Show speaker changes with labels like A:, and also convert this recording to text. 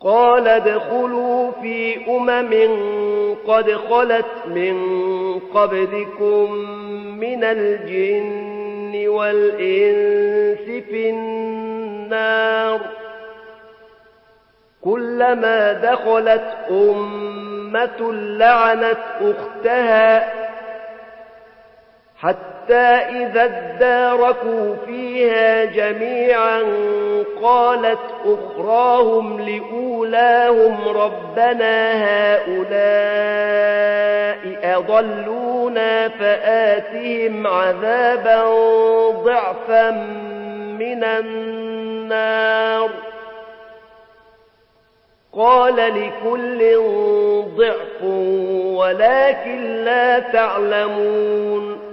A: قال ادخلوا في قد خلت من قبلكم من الجن والإنس في النار كلما دخلت أمة لعنت أختها حتى إذا اداركوا فيها جميعا قالت أخراهم لأولاهم ربنا هؤلاء أضلونا فآتهم عذابا ضعفا من النار قال لكل ضعف ولكن لا تعلمون